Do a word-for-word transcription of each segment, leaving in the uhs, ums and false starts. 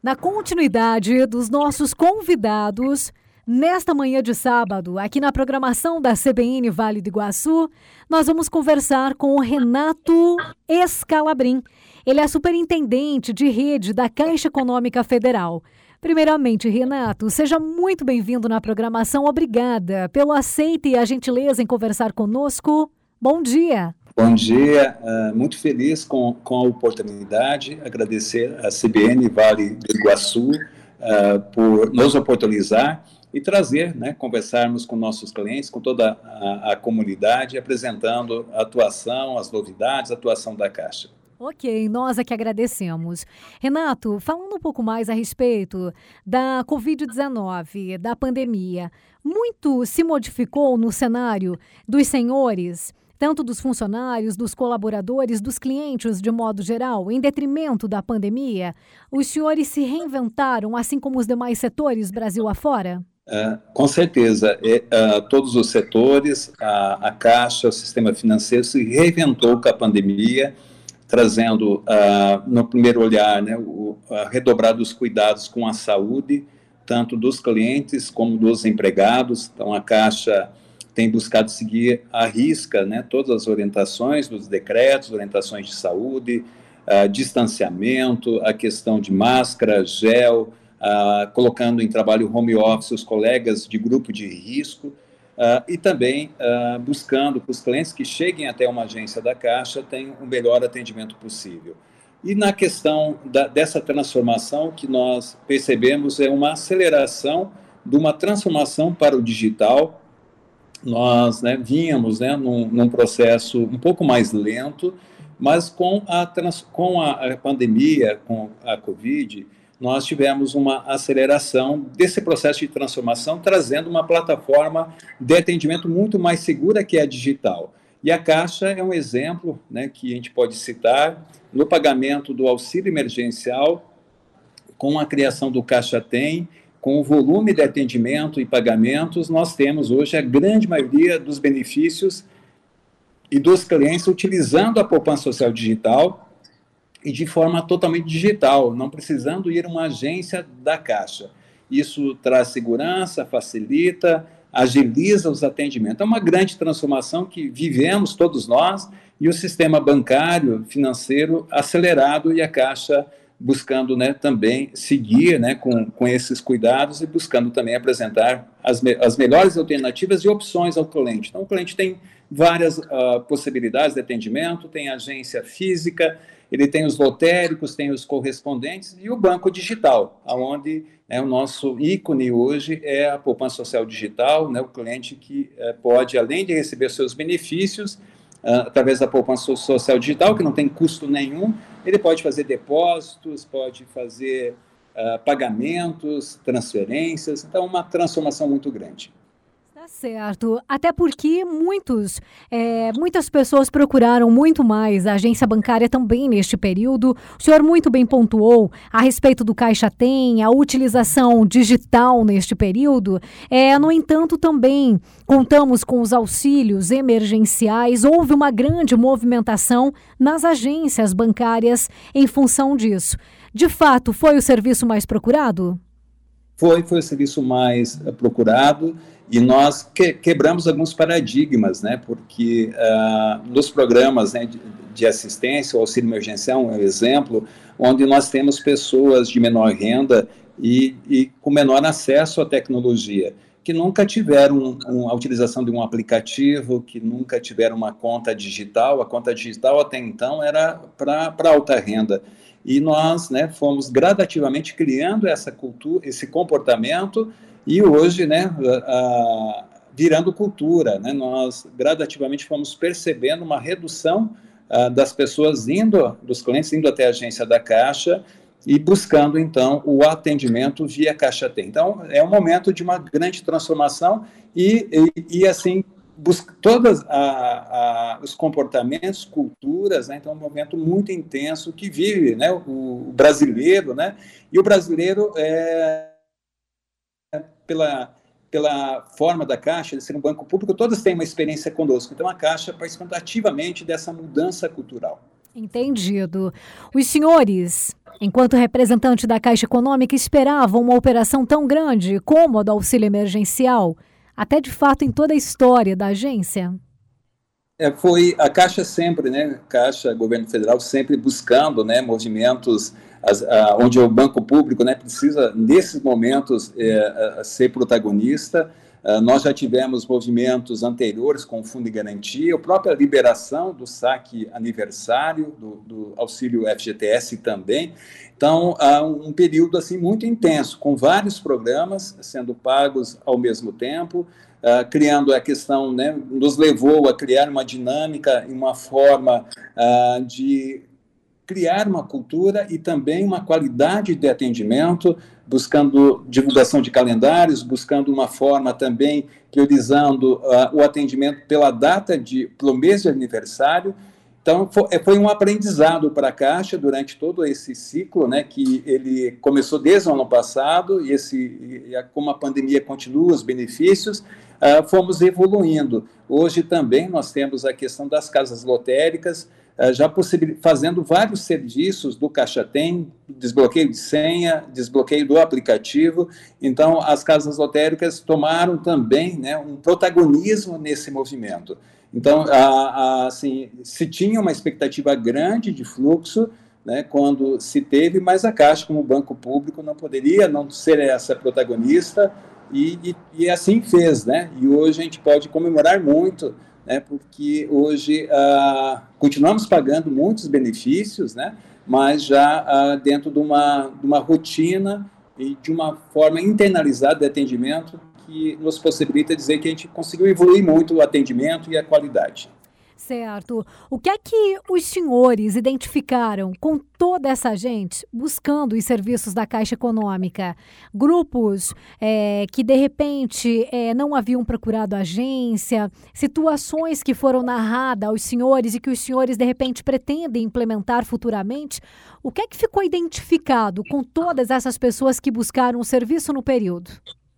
Na continuidade dos nossos convidados, nesta manhã de sábado, aqui na programação da C B N Vale do Iguaçu, nós vamos conversar com o Renato Scalabrin. Ele é superintendente de rede da Caixa Econômica Federal. Primeiramente, Renato, seja muito bem-vindo na programação. Obrigada pelo aceite e a gentileza em conversar conosco. Bom dia. Bom dia, uh, muito feliz com, com a oportunidade, agradecer a C B N Vale do Iguaçu uh, por nos oportunizar e trazer, né, conversarmos com nossos clientes, com toda a, a comunidade, apresentando a atuação, as novidades, a atuação da Caixa. Ok, nós é que agradecemos. Renato, falando um pouco mais a respeito da covid dezenove, da pandemia, muito se modificou no cenário dos senhores, tanto dos funcionários, dos colaboradores, dos clientes de modo geral, em detrimento da pandemia? Os senhores se reinventaram, assim como os demais setores Brasil afora? Uh, com certeza, é, uh, todos os setores, a, a Caixa, o sistema financeiro se reinventou com a pandemia, trazendo, uh, no primeiro olhar, né, o, a redobrar dos cuidados com a saúde, tanto dos clientes como dos empregados. Então, a Caixa tem buscado seguir à risca, né, todas as orientações dos decretos, orientações de saúde, uh, distanciamento, a questão de máscara, gel, uh, colocando em trabalho home office os colegas de grupo de risco, uh, e também uh, buscando que os clientes que cheguem até uma agência da Caixa tenham o melhor atendimento possível. E na questão da, dessa transformação, que nós percebemos é uma aceleração de uma transformação para o digital. Nós, né, vínhamos, né, num, num processo um pouco mais lento, mas com a, trans, com a, a pandemia, com a Covid, nós tivemos uma aceleração desse processo de transformação, trazendo uma plataforma de atendimento muito mais segura que a digital. E a Caixa é um exemplo, né, que a gente pode citar no pagamento do auxílio emergencial, com a criação do Caixa Tem. Com o volume de atendimento e pagamentos, nós temos hoje a grande maioria dos benefícios e dos clientes utilizando a poupança social digital e de forma totalmente digital, não precisando ir a uma agência da Caixa. Isso traz segurança, facilita, agiliza os atendimentos. É uma grande transformação que vivemos todos nós e o sistema bancário, financeiro acelerado e a Caixa buscando, né, também seguir, né, com, com esses cuidados e buscando também apresentar as, me as melhores alternativas e opções ao cliente. Então, o cliente tem várias uh, possibilidades de atendimento, tem agência física, ele tem os lotéricos, tem os correspondentes e o banco digital, onde, né, o nosso ícone hoje é a poupança social digital, né, o cliente que uh, pode, além de receber seus benefícios, Uh, através da poupança social digital, que não tem custo nenhum, ele pode fazer depósitos, pode fazer uh, pagamentos, transferências, então uma transformação muito grande. Tá certo, até porque muitos, é, muitas pessoas procuraram muito mais a agência bancária também neste período. O senhor muito bem pontuou a respeito do Caixa Tem, a utilização digital neste período. É, no entanto, também contamos com os auxílios emergenciais. Houve uma grande movimentação nas agências bancárias em função disso. De fato, foi o serviço mais procurado? Foi, foi o serviço mais uh, procurado e nós que, quebramos alguns paradigmas, né, porque uh, nos programas, né, de, de assistência, o auxílio emergencial é um exemplo, onde nós temos pessoas de menor renda e, e com menor acesso à tecnologia, que nunca tiveram um, um, a utilização de um aplicativo, que nunca tiveram uma conta digital. A conta digital até então era para alta renda. E nós, né, fomos gradativamente criando essa cultura, esse comportamento, e hoje, né, a, a, virando cultura, né, nós gradativamente fomos percebendo uma redução a, das pessoas indo, dos clientes indo até a agência da Caixa e buscando, então, o atendimento via Caixa Tem. Então, é um momento de uma grande transformação e, e, e assim, busca todos os comportamentos, culturas, né? Então é um momento muito intenso que vive, né, o, o brasileiro, né? E o brasileiro, é, pela, pela forma da Caixa de ser um banco público, todos têm uma experiência conosco. Então a Caixa participa ativamente dessa mudança cultural. Entendido. Os senhores Enquanto representante da Caixa Econômica esperava uma operação tão grande como a do auxílio emergencial, até de fato em toda a história da agência? É, foi a Caixa sempre, né, Caixa, Governo Federal sempre buscando, né, movimentos as, a, onde o banco público, né, precisa, nesses momentos, é, a, ser protagonista. Uh, nós já tivemos movimentos anteriores com o Fundo de Garantia, a própria liberação do saque aniversário, do, do auxílio F G T S também. Então, há um período assim, muito intenso, com vários programas sendo pagos ao mesmo tempo, uh, criando a questão, né, nos levou a criar uma dinâmica e uma forma uh, de criar uma cultura e também uma qualidade de atendimento, buscando divulgação de calendários, buscando uma forma também, priorizando uh, o atendimento pela data, de, pelo mês de aniversário. Então, foi, foi um aprendizado para a Caixa durante todo esse ciclo, né, que ele começou desde o ano passado, e, esse, e como a pandemia continua, os benefícios, uh, fomos evoluindo. Hoje também nós temos a questão das casas lotéricas, já fazendo vários serviços do Caixa Tem, desbloqueio de senha, desbloqueio do aplicativo. Então, as casas lotéricas tomaram também, né, um protagonismo nesse movimento. Então, a, a, assim, se tinha uma expectativa grande de fluxo, né, quando se teve, mas a Caixa, como banco público, não poderia não ser essa protagonista, e, e, e assim fez, né? E hoje a gente pode comemorar muito, né, porque hoje ah, continuamos pagando muitos benefícios, né, mas já ah, dentro de uma, de uma rotina e de uma forma internalizada de atendimento que nos possibilita dizer que a gente conseguiu evoluir muito o atendimento e a qualidade. Certo. O que é que os senhores identificaram com toda essa gente buscando os serviços da Caixa Econômica? Grupos é, que, de repente, é, não haviam procurado a agência, situações que foram narradas aos senhores e que os senhores, de repente, pretendem implementar futuramente. O que é que ficou identificado com todas essas pessoas que buscaram o serviço no período?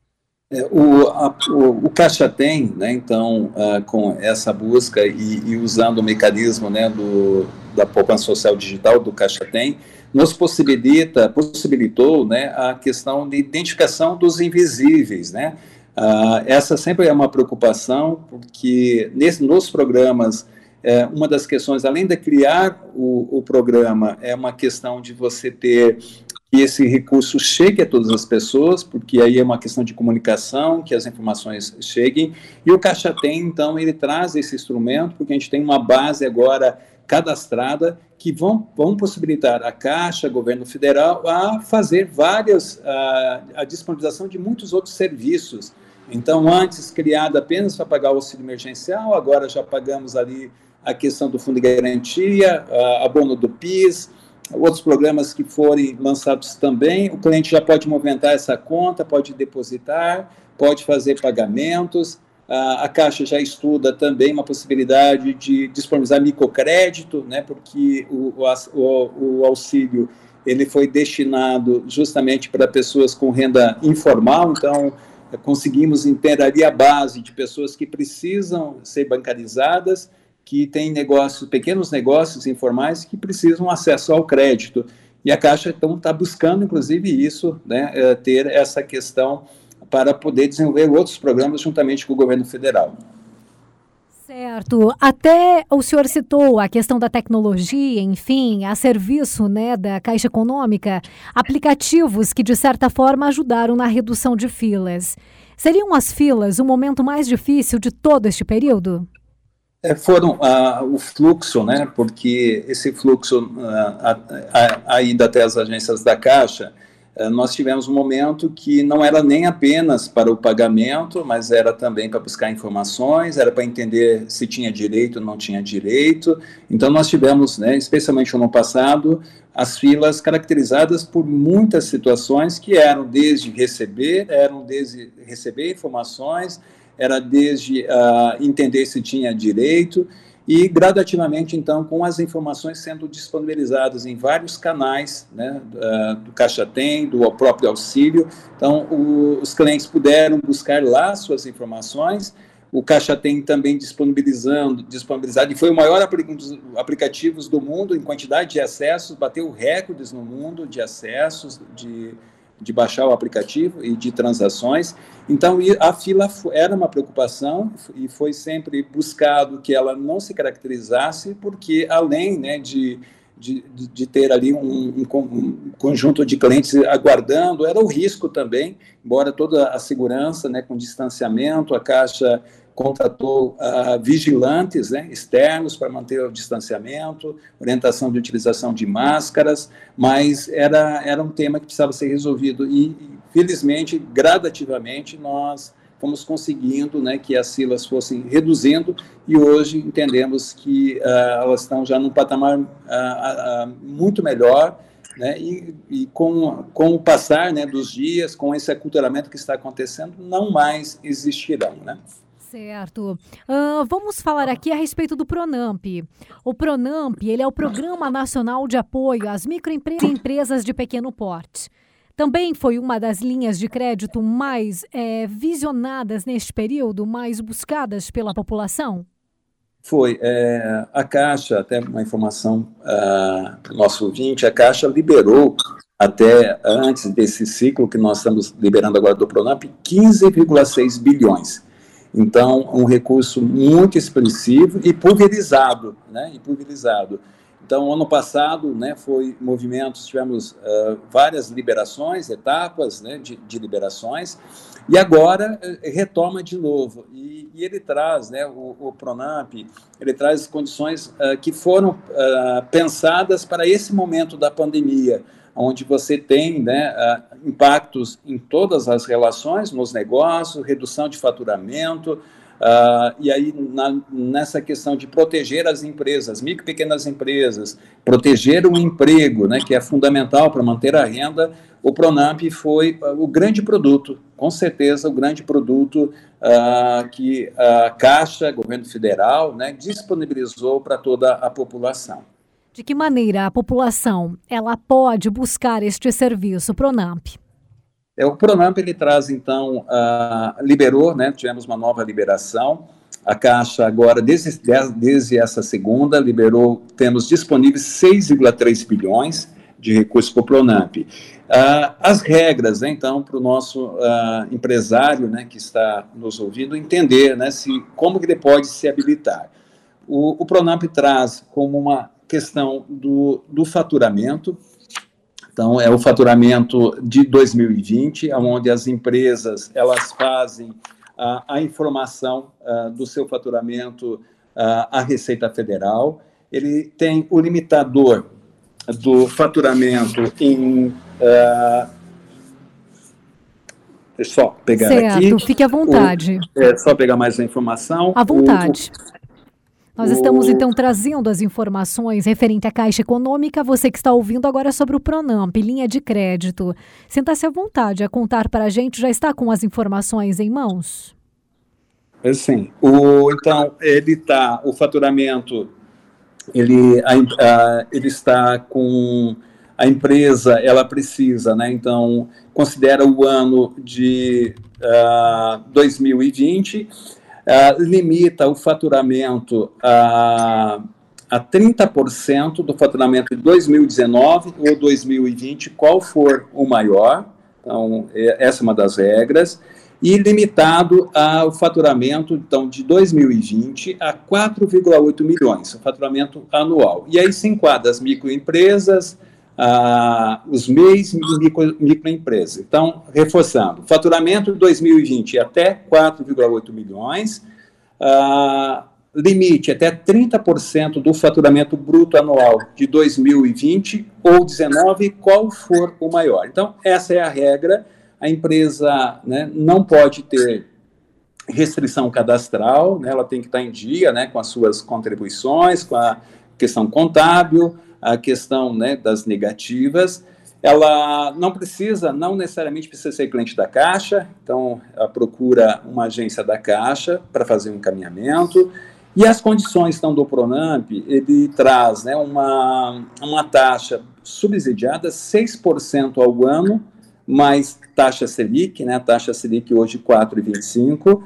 É, o, a, o, o Caixa Tem, né, então, uh, com essa busca e, e usando o mecanismo, né, do, da poupança social digital do Caixa Tem, nos possibilita, possibilitou, né, a questão de identificação dos invisíveis, né. Uh, essa sempre é uma preocupação, porque nesse, nos programas, é, uma das questões, além de criar o, o programa, é uma questão de você ter que esse recurso chegue a todas as pessoas, porque aí é uma questão de comunicação, que as informações cheguem, e o Caixa Tem, então, ele traz esse instrumento, porque a gente tem uma base agora cadastrada, que vão, vão possibilitar a Caixa, governo federal, a fazer várias, a, a disponibilização de muitos outros serviços. Então, antes criada apenas para pagar o auxílio emergencial, agora já pagamos ali a questão do Fundo de Garantia, a, abono do PIS, outros programas que forem lançados também, o cliente já pode movimentar essa conta, pode depositar, pode fazer pagamentos, a, a Caixa já estuda também uma possibilidade de disponibilizar microcrédito, né, porque o, o, o auxílio ele foi destinado justamente para pessoas com renda informal, então conseguimos ter ali a base de pessoas que precisam ser bancarizadas, que têm negócios, pequenos negócios informais que precisam acesso ao crédito. E a Caixa, então, está buscando, inclusive, isso, né, ter essa questão para poder desenvolver outros programas juntamente com o governo federal. Certo. Até o senhor citou a questão da tecnologia, enfim, a serviço, né, da Caixa Econômica, aplicativos que, de certa forma, ajudaram na redução de filas. Seriam as filas o momento mais difícil de todo este período? É, foram ah, o fluxo, né, porque esse fluxo ah, a, a, ainda até as agências da Caixa, ah, nós tivemos um momento que não era nem apenas para o pagamento, mas era também para buscar informações, era para entender se tinha direito ou não tinha direito. Então nós tivemos, né, especialmente no ano passado, as filas caracterizadas por muitas situações que eram desde receber, eram desde receber informações, era desde uh, entender se tinha direito, e gradativamente, então, com as informações sendo disponibilizadas em vários canais, né, uh, do Caixa Tem, do próprio auxílio, então o, os clientes puderam buscar lá suas informações, o Caixa Tem também disponibilizando, disponibilizado, e foi o maior aplicativo do mundo em quantidade de acessos, bateu recordes no mundo de acessos, de, de baixar o aplicativo e de transações. Então, a fila era uma preocupação e foi sempre buscado que ela não se caracterizasse, porque além, né, de, de, de ter ali um, um, um conjunto de clientes aguardando, era o risco também, embora toda a segurança, né, com distanciamento, a Caixa contratou uh, vigilantes, né, externos para manter o distanciamento, orientação de utilização de máscaras, mas era, era um tema que precisava ser resolvido e, felizmente, gradativamente, nós fomos conseguindo, né, que as filas fossem reduzindo e hoje entendemos que uh, elas estão já num patamar uh, uh, muito melhor, né, e, e com, com o passar, né, dos dias, com esse aculturamento que está acontecendo, não mais existirão, né? Certo. Uh, vamos falar aqui a respeito do Pronamp. O Pronamp, ele é o Programa Nacional de Apoio às Microempresas de Pequeno Porte. Também foi uma das linhas de crédito mais é, visionadas neste período, mais buscadas pela população? Foi. É, a Caixa, até uma informação uh, para o nosso ouvinte, a Caixa liberou, até antes desse ciclo que nós estamos liberando agora do Pronamp, quinze vírgula seis bilhões. Então, um recurso muito expressivo e pulverizado, né, e pulverizado. Então, ano passado, né, foi movimentos, tivemos uh, várias liberações, etapas, né, de, de liberações, e agora uh, retoma de novo. E, e ele traz, né, o, o Pronamp, ele traz condições uh, que foram uh, pensadas para esse momento da pandemia, onde você tem, né, uh, impactos em todas as relações, nos negócios, redução de faturamento, uh, e aí na, nessa questão de proteger as empresas, micro e pequenas empresas, proteger o emprego, né, que é fundamental para manter a renda, o Pronamp foi uh, o grande produto, com certeza o grande produto uh, que a Caixa, governo federal, né, disponibilizou para toda a população. De que maneira a população ela pode buscar este serviço, Pronamp? É, o Pronamp, ele traz, então, uh, liberou, né, tivemos uma nova liberação, a Caixa agora, desde, desde essa segunda, liberou, temos disponíveis seis vírgula três bilhões de recursos para o Pronamp. Uh, as regras, né, então, para o nosso uh, empresário, né, que está nos ouvindo, entender, né, se, como que ele pode se habilitar. O, o Pronamp traz como uma questão do, do faturamento. Então, é o faturamento de dois mil e vinte, onde as empresas elas fazem a, a informação uh, do seu faturamento uh, à Receita Federal. Ele tem o limitador do faturamento em... Uh, deixa eu só pegar certo, aqui. Fique à vontade. O, é só pegar mais a informação. À vontade. O, Nós estamos, então, trazendo as informações referente à Caixa Econômica. Você que está ouvindo agora sobre o Pronamp, linha de crédito. Sinta-se à vontade a contar para a gente. Já está com as informações em mãos? Sim. O, então, ele está, o faturamento, ele, a, a, ele está com... A empresa, ela precisa, né? Então, considera o ano de uh, dois mil e vinte... Uh, limita o faturamento a, a trinta por cento do faturamento de dois mil e dezenove ou dois mil e vinte, qual for o maior. Então, essa é uma das regras. E limitado ao faturamento, então, de dois mil e vinte a quatro vírgula oito milhões, o faturamento anual. E aí se enquadra as microempresas, ah, os M E Is e micro, microempresas. Então, reforçando, faturamento de dois mil e vinte até quatro vírgula oito milhões, ah, limite até trinta por cento do faturamento bruto anual de dois mil e vinte ou dezenove, qual for o maior. Então, essa é a regra. A empresa, né, não pode ter restrição cadastral, né, ela tem que estar em dia, né, com as suas contribuições, com a questão contábil, a questão, né, das negativas. Ela não precisa, não necessariamente precisa ser cliente da Caixa, então ela procura uma agência da Caixa para fazer um encaminhamento. E as condições, então, do Pronamp, ele traz, né, uma, uma taxa subsidiada, seis por cento ao ano, mais taxa Selic, né, taxa Selic hoje quatro vírgula vinte e cinco por cento,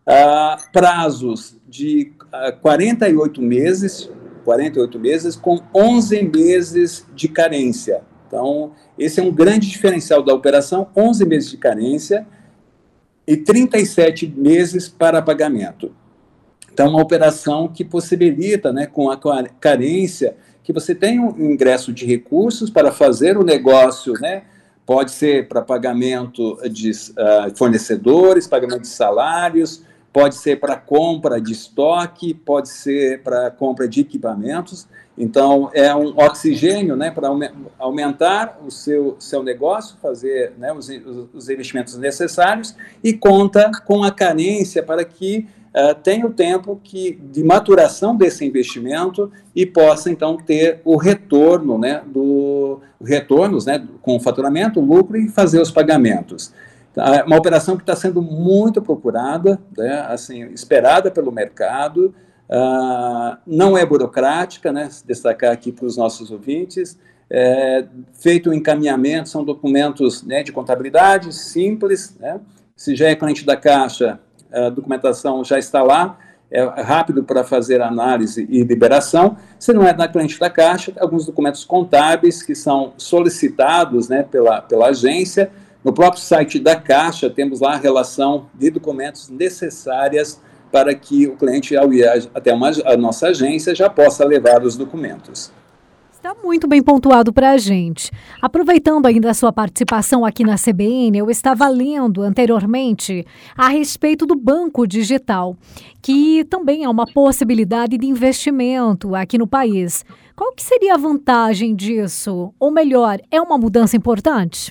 Ah, prazos de ah, quarenta e oito meses, quarenta e oito meses com onze meses de carência. Então, esse é um grande diferencial da operação, onze meses de carência e trinta e sete meses para pagamento. Então, uma operação que possibilita, né, com a carência, que você tenha um ingresso de recursos para fazer o negócio, né, pode ser para pagamento de uh, fornecedores, pagamento de salários, pode ser para compra de estoque, pode ser para compra de equipamentos. Então, é um oxigênio, né, para aumentar o seu, seu negócio, fazer, né, os, os investimentos necessários, e conta com a carência para que Uh, tenha o tempo que, de maturação desse investimento e possa, então, ter o retorno, né, do, retornos, né, com o faturamento, o lucro e fazer os pagamentos. Tá? Uma operação que está sendo muito procurada, né, assim, esperada pelo mercado, uh, não é burocrática, né, destacar aqui para os nossos ouvintes, é, feito o encaminhamento, são documentos, né, de contabilidade simples, né, se já é cliente da Caixa, a documentação já está lá, é rápido para fazer análise e liberação. Se não é da cliente da Caixa, alguns documentos contábeis que são solicitados, né, pela, pela agência. No próprio site da Caixa, temos lá a relação de documentos necessárias para que o cliente, ao ir até uma, a nossa agência, já possa levar os documentos. Está muito bem pontuado para a gente. Aproveitando ainda a sua participação aqui na C B N, eu estava lendo anteriormente a respeito do banco digital, que também é uma possibilidade de investimento aqui no país. Qual que seria a vantagem disso? Ou melhor, é uma mudança importante?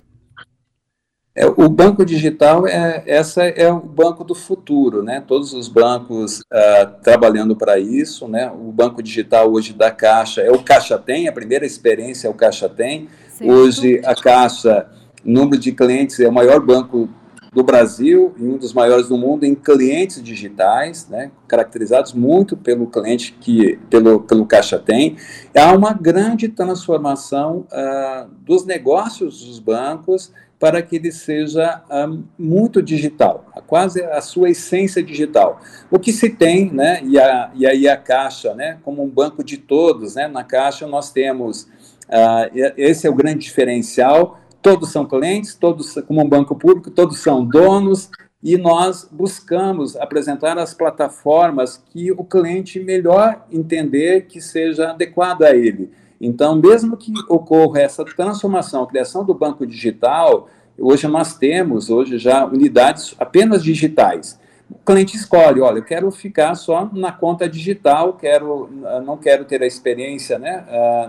É, o banco digital, é, essa é o banco do futuro, né? Todos os bancos uh, trabalhando para isso, né? O banco digital hoje da Caixa é o Caixa Tem, a primeira experiência é o Caixa Tem. Certo. Hoje a Caixa, número de clientes, é o maior banco do Brasil e um dos maiores do mundo em clientes digitais, né? Caracterizados muito pelo cliente que, pelo, pelo Caixa Tem. Há uma grande transformação uh, dos negócios dos bancos para que ele seja um, muito digital, quase a sua essência digital. O que se tem, né, e, a, e aí a Caixa, né, como um banco de todos, né, na Caixa nós temos, uh, esse é o grande diferencial, todos são clientes, todos, como um banco público, todos são donos, e nós buscamos apresentar as plataformas que o cliente melhor entender que seja adequada a ele. Então, mesmo que ocorra essa transformação, a criação do banco digital, hoje nós temos hoje já unidades apenas digitais. O cliente escolhe, olha, eu quero ficar só na conta digital, quero, não quero ter a experiência, né,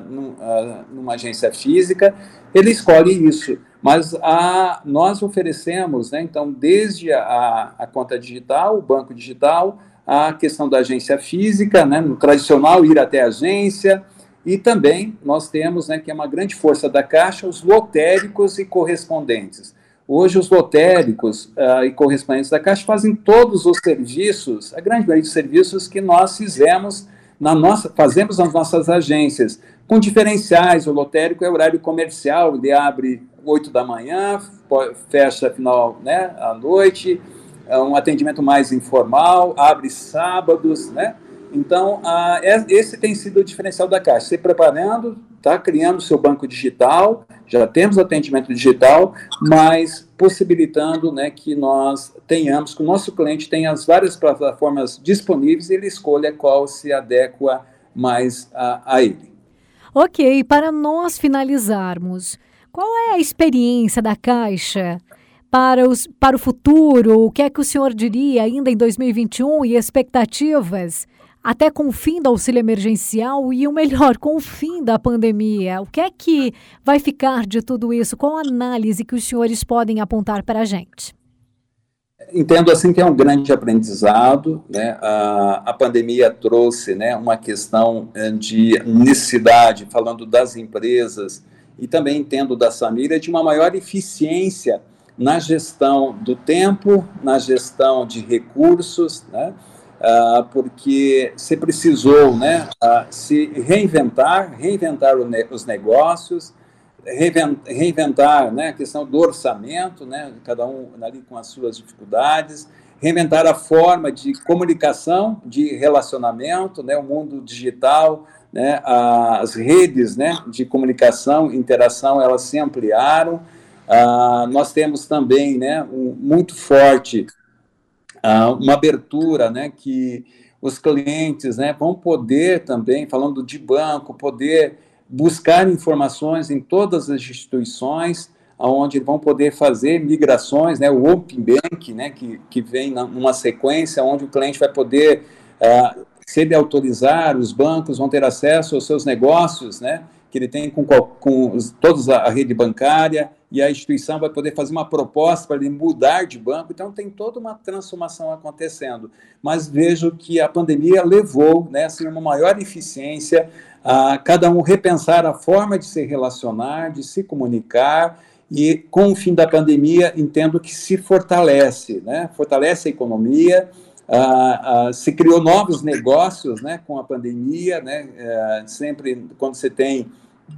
numa agência física, ele escolhe isso. Mas a, nós oferecemos, né, então, desde a, a conta digital, o banco digital, a questão da agência física, né, no tradicional ir até a agência. E também nós temos, né, que é uma grande força da Caixa, os lotéricos e correspondentes. Hoje os lotéricos uh, e correspondentes da Caixa fazem todos os serviços, a grande maioria dos serviços que nós fizemos na nossa, fazemos nas nossas agências, com diferenciais. O lotérico é horário comercial, ele abre oito da manhã, fecha final, né, à noite, é um atendimento mais informal, abre sábados, né? Então, uh, esse tem sido o diferencial da Caixa, se preparando, está criando o seu banco digital, já temos atendimento digital, mas possibilitando, né, que nós tenhamos, que o nosso cliente tenha as várias plataformas disponíveis e ele escolha qual se adequa mais a, a ele. Ok, para nós finalizarmos, qual é a experiência da Caixa para, os, para o futuro? O que é que o senhor diria ainda em dois mil e vinte e um e expectativas? Até com o fim do auxílio emergencial e, o melhor, com o fim da pandemia. O que é que vai ficar de tudo isso? Qual a análise que os senhores podem apontar para a gente? Entendo assim que é um grande aprendizado, né? A, a pandemia trouxe, né, uma questão de necessidade, falando das empresas, e também entendo da família, de uma maior eficiência na gestão do tempo, na gestão de recursos, né? Uh, porque se precisou, né, uh, se reinventar, reinventar ne- os negócios, reinventar, né, a questão do orçamento, né, cada um ali com as suas dificuldades, reinventar a forma de comunicação, de relacionamento, né, o mundo digital, né, as redes, né, de comunicação, interação, elas se ampliaram. Ah, nós temos também, né, um, muito forte ah, uma abertura, né, que os clientes, né, vão poder também, falando de banco, poder buscar informações em todas as instituições, onde vão poder fazer migrações, né, o Open Bank, né, que, que vem numa sequência, onde o cliente vai poder, uh, se ele autorizar, os bancos vão ter acesso aos seus negócios, né, que ele tem com, com os, todos a rede bancária, e a instituição vai poder fazer uma proposta para ele mudar de banco. Então, tem toda uma transformação acontecendo. Mas vejo que a pandemia levou, né, assim, uma maior eficiência a cada um repensar a forma de se relacionar, de se comunicar, e com o fim da pandemia, entendo que se fortalece, né, fortalece a economia. Ah, ah, se criou novos negócios, né, com a pandemia, né, é, sempre quando você tem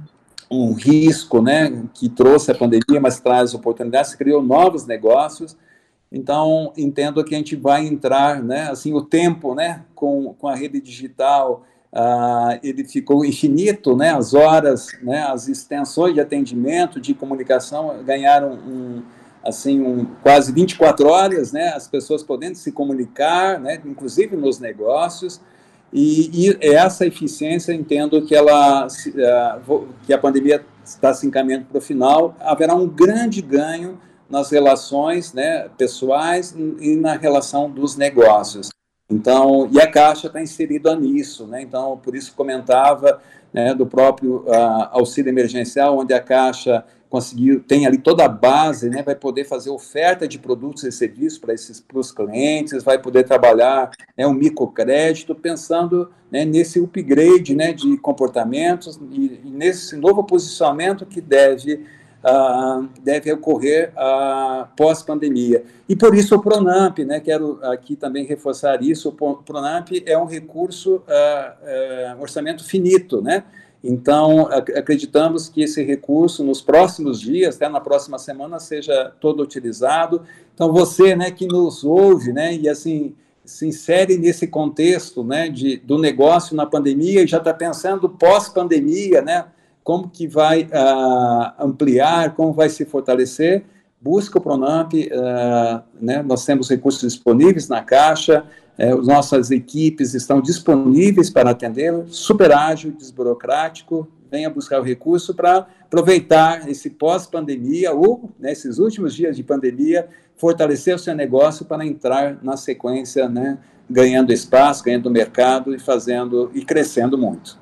um risco, né, que trouxe a pandemia, mas traz oportunidades, se criou novos negócios. Então, entendo que a gente vai entrar, né, assim, o tempo, né, com, com a rede digital, ah, ele ficou infinito, né, as horas, né, as extensões de atendimento, de comunicação ganharam um, assim, um, quase vinte e quatro horas, né, as pessoas podendo se comunicar, né, inclusive nos negócios, e, e essa eficiência, entendo que, ela, que a pandemia está se encaminhando para o final, haverá um grande ganho nas relações, né, pessoais e na relação dos negócios. Então, e a Caixa está inserida nisso, né, então, por isso comentava, né, do próprio uh, auxílio emergencial, onde a Caixa conseguiu, tem ali toda a base, né, vai poder fazer oferta de produtos e serviços para esses para os clientes, vai poder trabalhar, né, um microcrédito, pensando, né, nesse upgrade, né, de comportamentos e, e nesse novo posicionamento que deve, uh, deve ocorrer uh, pós-pandemia. E por isso o Pronamp, né, quero aqui também reforçar isso, o Pronamp é um recurso, uh, uh, um orçamento finito, né? Então, acreditamos que esse recurso, nos próximos dias, até na próxima semana, seja todo utilizado. Então, você, né, que nos ouve, né, e assim, se insere nesse contexto, né, de, do negócio na pandemia e já está pensando pós-pandemia, né, como que vai uh, ampliar, como vai se fortalecer, busca o Pronamp, uh, né, nós temos recursos disponíveis na Caixa, É, as nossas equipes estão disponíveis para atendê-lo, super ágil, desburocrático, venha buscar o recurso para aproveitar esse pós-pandemia ou, nesses últimos dias de pandemia, fortalecer o seu negócio para entrar na sequência, né, ganhando espaço, ganhando mercado e fazendo e crescendo muito.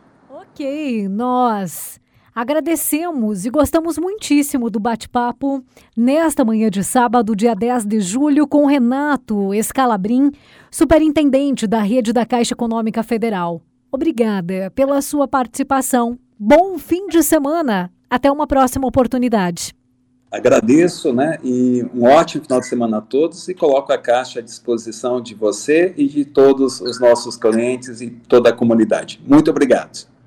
Ok, nós agradecemos e gostamos muitíssimo do bate-papo nesta manhã de sábado, dia dez de julho, com Renato Scalabrin, superintendente da Rede da Caixa Econômica Federal. Obrigada pela sua participação. Bom fim de semana. Até uma próxima oportunidade. Agradeço, né, e um ótimo final de semana a todos e coloco a Caixa à disposição de você e de todos os nossos clientes e toda a comunidade. Muito obrigado.